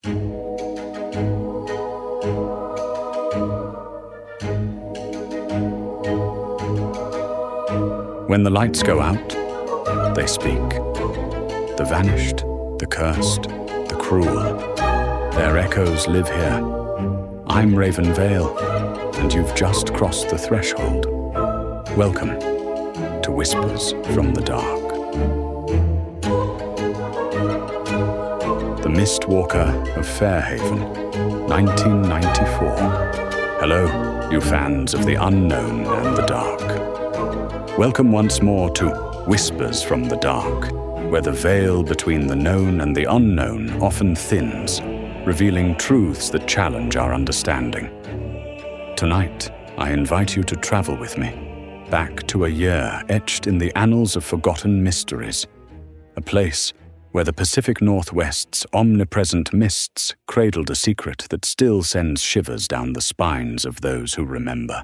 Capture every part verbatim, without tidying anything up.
When the lights go out, they speak. The vanished, the cursed, the cruel, their echoes live here. I'm Raven Vale, and you've just crossed the threshold. Welcome to Whispers from the Dark. The Mistwalker of Fairhaven, nineteen ninety-four. Hello, you fans of the unknown and the dark. Welcome once more to Whispers from the Dark, where the veil between the known and the unknown often thins, revealing truths that challenge our understanding. Tonight, I invite you to travel with me, back to a year etched in the annals of forgotten mysteries, a place where the Pacific Northwest's omnipresent mists cradled a secret that still sends shivers down the spines of those who remember.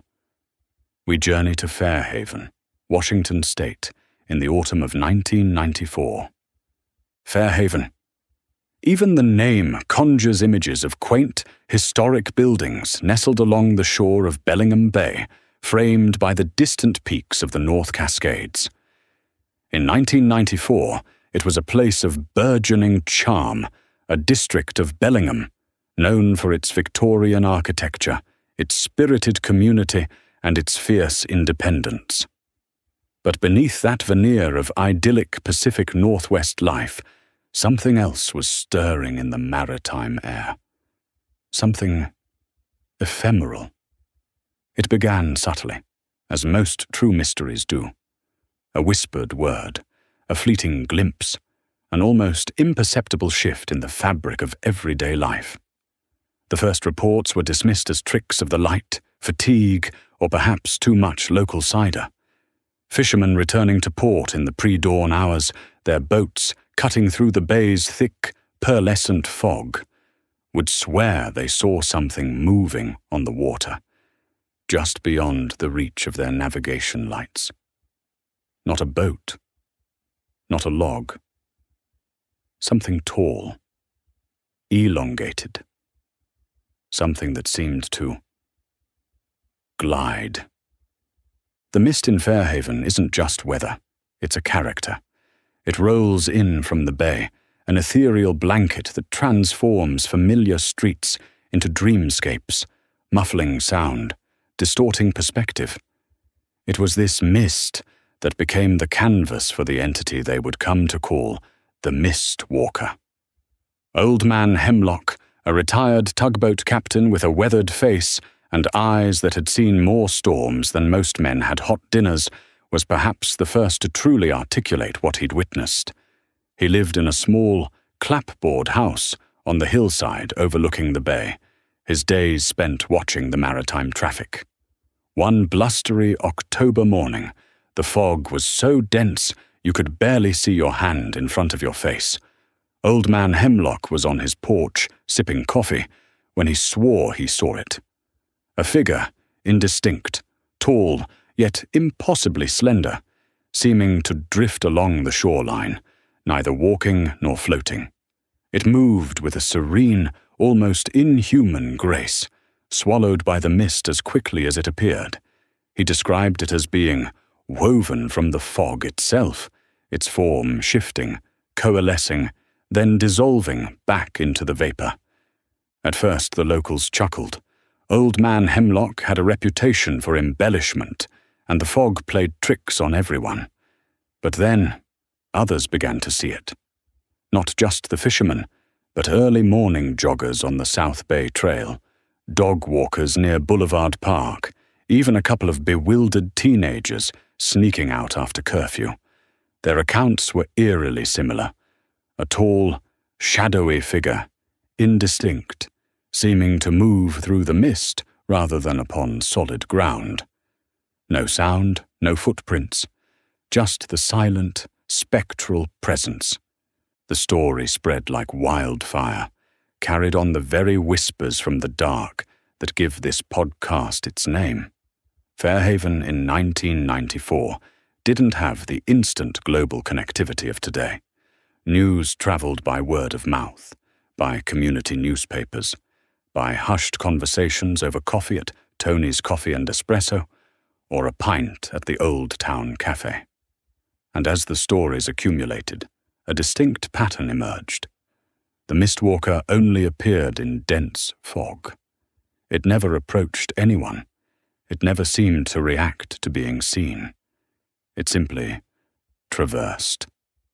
We journey to Fairhaven, Washington State, in the autumn of nineteen ninety-four. Fairhaven. Even the name conjures images of quaint, historic buildings nestled along the shore of Bellingham Bay, framed by the distant peaks of the North Cascades. In nineteen ninety-four, it was a place of burgeoning charm, a district of Bellingham, known for its Victorian architecture, its spirited community, and its fierce independence. But beneath that veneer of idyllic Pacific Northwest life, something else was stirring in the maritime air. Something ephemeral. It began subtly, as most true mysteries do. A whispered word, a fleeting glimpse, an almost imperceptible shift in the fabric of everyday life. The first reports were dismissed as tricks of the light, fatigue, or perhaps too much local cider. Fishermen returning to port in the pre-dawn hours, their boats cutting through the bay's thick, pearlescent fog, would swear they saw something moving on the water, just beyond the reach of their navigation lights. Not a boat, not a log. Something tall, elongated. Something that seemed to glide. The mist in Fairhaven isn't just weather, it's a character. It rolls in from the bay, an ethereal blanket that transforms familiar streets into dreamscapes, muffling sound, distorting perspective. It was this mist that became the canvas for the entity they would come to call the Mistwalker. Old Man Hemlock, a retired tugboat captain with a weathered face and eyes that had seen more storms than most men had hot dinners, was perhaps the first to truly articulate what he'd witnessed. He lived in a small, clapboard house on the hillside overlooking the bay, his days spent watching the maritime traffic. One blustery October morning, the fog was so dense you could barely see your hand in front of your face. Old Man Hemlock was on his porch, sipping coffee, when he swore he saw it. A figure, indistinct, tall, yet impossibly slender, seeming to drift along the shoreline, neither walking nor floating. It moved with a serene, almost inhuman grace, swallowed by the mist as quickly as it appeared. He described it as being woven from the fog itself, its form shifting, coalescing, then dissolving back into the vapor. At first the locals chuckled. Old Man Hemlock had a reputation for embellishment, and the fog played tricks on everyone. But then, others began to see it. Not just the fishermen, but early morning joggers on the South Bay Trail, dog walkers near Boulevard Park, even a couple of bewildered teenagers sneaking out after curfew. Their accounts were eerily similar. A tall, shadowy figure, indistinct, seeming to move through the mist rather than upon solid ground. No sound, no footprints, just the silent, spectral presence. The story spread like wildfire, carried on the very whispers from the dark that give this podcast its name. Fairhaven in nineteen ninety-four didn't have the instant global connectivity of today. News traveled by word of mouth, by community newspapers, by hushed conversations over coffee at Tony's Coffee and Espresso, or a pint at the Old Town Cafe. And as the stories accumulated, a distinct pattern emerged. The Mistwalker only appeared in dense fog. It never approached anyone. It never seemed to react to being seen. It simply traversed.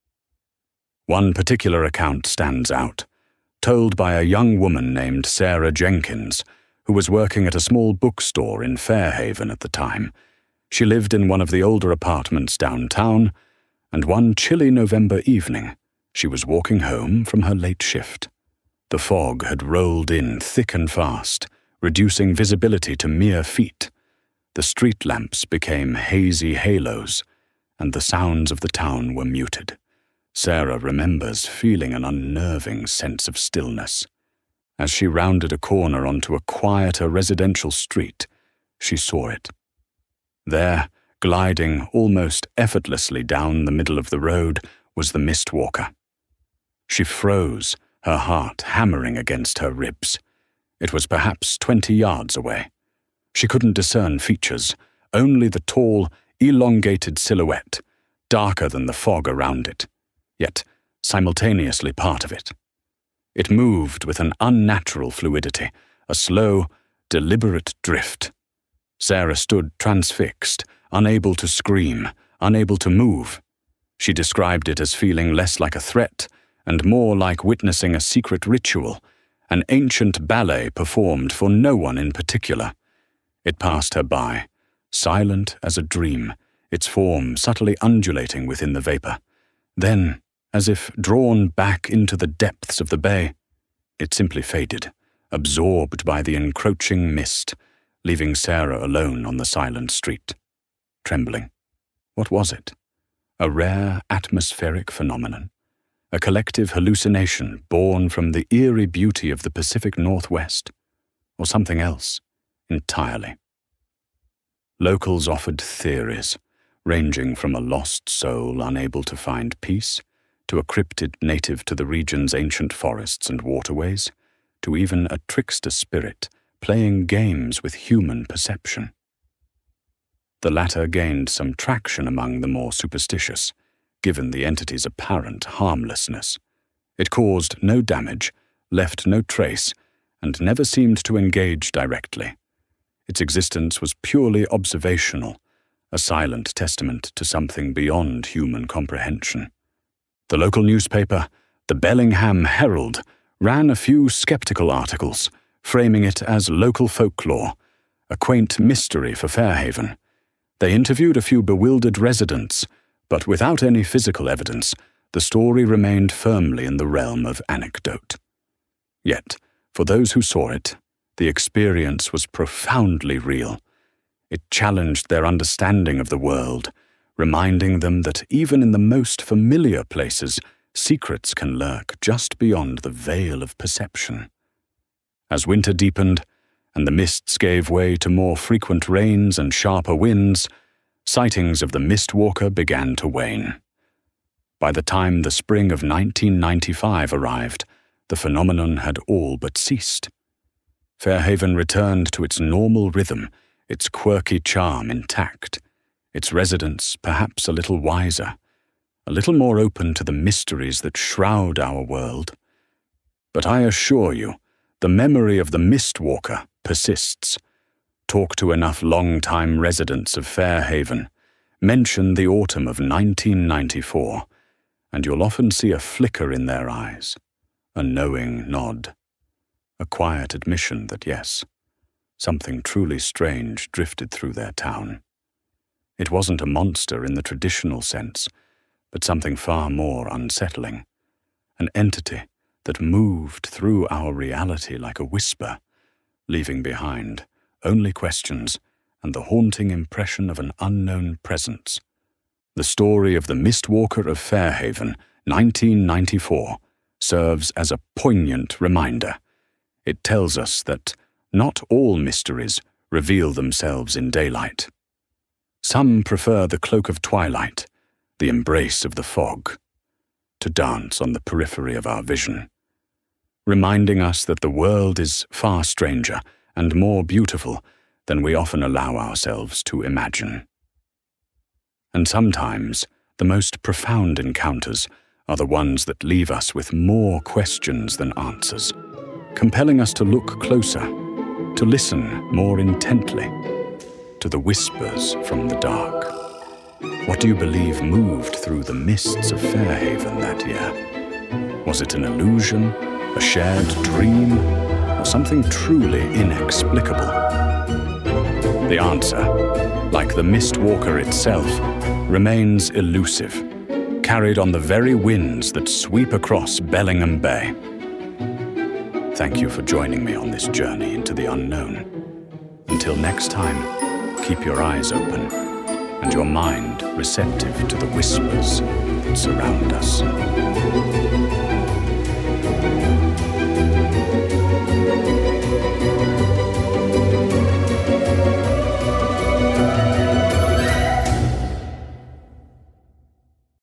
One particular account stands out, told by a young woman named Sarah Jenkins, who was working at a small bookstore in Fairhaven at the time. She lived in one of the older apartments downtown, and one chilly November evening, she was walking home from her late shift. The fog had rolled in thick and fast, reducing visibility to mere feet. The street lamps became hazy halos, and the sounds of the town were muted. Sarah remembers feeling an unnerving sense of stillness. As she rounded a corner onto a quieter residential street, she saw it. There, gliding almost effortlessly down the middle of the road, was the Mistwalker. She froze, her heart hammering against her ribs. It was perhaps twenty yards away. She couldn't discern features, only the tall, elongated silhouette, darker than the fog around it, yet simultaneously part of it. It moved with an unnatural fluidity, a slow, deliberate drift. Sarah stood transfixed, unable to scream, unable to move. She described it as feeling less like a threat and more like witnessing a secret ritual, an ancient ballet performed for no one in particular. It passed her by, silent as a dream, its form subtly undulating within the vapor. Then, as if drawn back into the depths of the bay, it simply faded, absorbed by the encroaching mist, leaving Sarah alone on the silent street, trembling. What was it? A rare atmospheric phenomenon? A collective hallucination born from the eerie beauty of the Pacific Northwest? Or something else entirely? Locals offered theories, ranging from a lost soul unable to find peace, to a cryptid native to the region's ancient forests and waterways, to even a trickster spirit playing games with human perception. The latter gained some traction among the more superstitious, given the entity's apparent harmlessness. It caused no damage, left no trace, and never seemed to engage directly. Its existence was purely observational, a silent testament to something beyond human comprehension. The local newspaper, the Bellingham Herald, ran a few skeptical articles, framing it as local folklore, a quaint mystery for Fairhaven. They interviewed a few bewildered residents, but without any physical evidence, the story remained firmly in the realm of anecdote. Yet, for those who saw it, the experience was profoundly real. It challenged their understanding of the world, reminding them that even in the most familiar places, secrets can lurk just beyond the veil of perception. As winter deepened, and the mists gave way to more frequent rains and sharper winds, sightings of the Mistwalker began to wane. By the time the spring of nineteen ninety-five arrived, the phenomenon had all but ceased. Fairhaven returned to its normal rhythm, its quirky charm intact, its residents perhaps a little wiser, a little more open to the mysteries that shroud our world. But I assure you, the memory of the Mistwalker persists. Talk to enough long-time residents of Fairhaven, mention the autumn of nineteen ninety-four, and you'll often see a flicker in their eyes, a knowing nod, a quiet admission that yes, something truly strange drifted through their town. It wasn't a monster in the traditional sense, but something far more unsettling, an entity that moved through our reality like a whisper, leaving behind only questions and the haunting impression of an unknown presence. The story of the Mistwalker of Fairhaven, nineteen ninety-four, serves as a poignant reminder. It tells us that not all mysteries reveal themselves in daylight. Some prefer the cloak of twilight, the embrace of the fog, to dance on the periphery of our vision. reminding us that the world is far stranger and more beautiful than we often allow ourselves to imagine. And sometimes, the most profound encounters are the ones that leave us with more questions than answers, compelling us to look closer, to listen more intently, to the whispers from the dark. What do you believe moved through the mists of Fairhaven that year? Was it an illusion, a shared dream, or something truly inexplicable? The answer, like the Mistwalker itself, remains elusive, carried on the very winds that sweep across Bellingham Bay. Thank you for joining me on this journey into the unknown. Until next time, keep your eyes open and your mind receptive to the whispers that surround us.